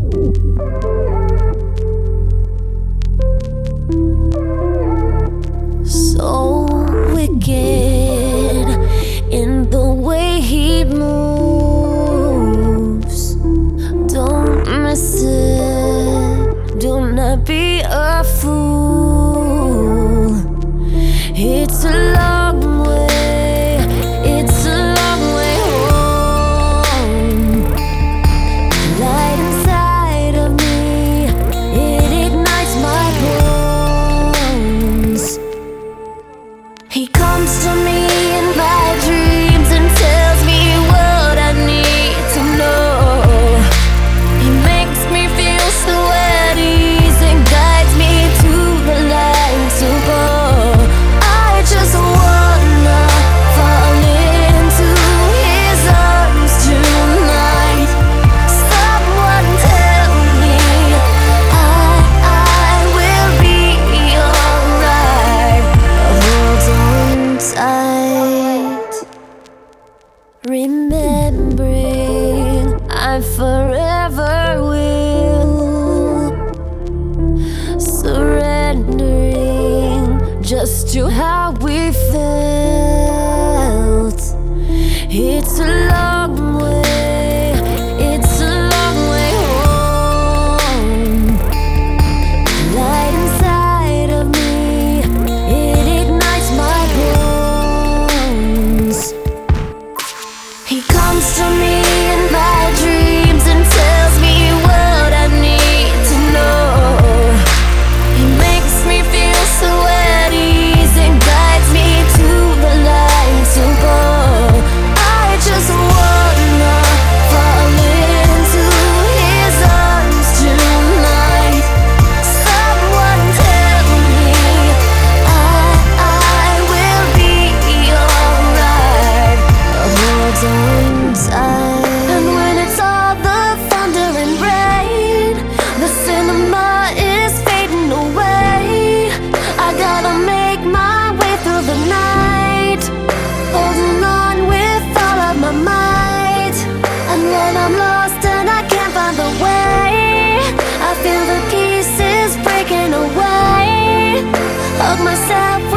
So wicked in the way he moves. Don't miss it, do not be a fool. It's a long way, it's a long way home. Light inside of me, it ignites my bones. He comes to me in my dreams and tells me what I need to know. He makes me feel so at ease and guides me to the light to go. I just wanna fall into his arms tonight. Someone tell me I will be alright. Hold on tight, remembering I forever will, surrendering just to how we felt. It's a long way, it's a long way home. Light inside of me, it ignites my bones. He comes to me in my dreams and tells me what I need to know. He makes me feel so at ease and guides me to the light to go. I just wanna fall into his arms tonight. Someone tell me I will be alright. Hold on tight. And when it's all the thunder and rain, the cinema is fading away, I gotta make my way through the night, holding on with all of my might. And when I'm lost and I can't find the way, I feel the pieces breaking away. Hug myself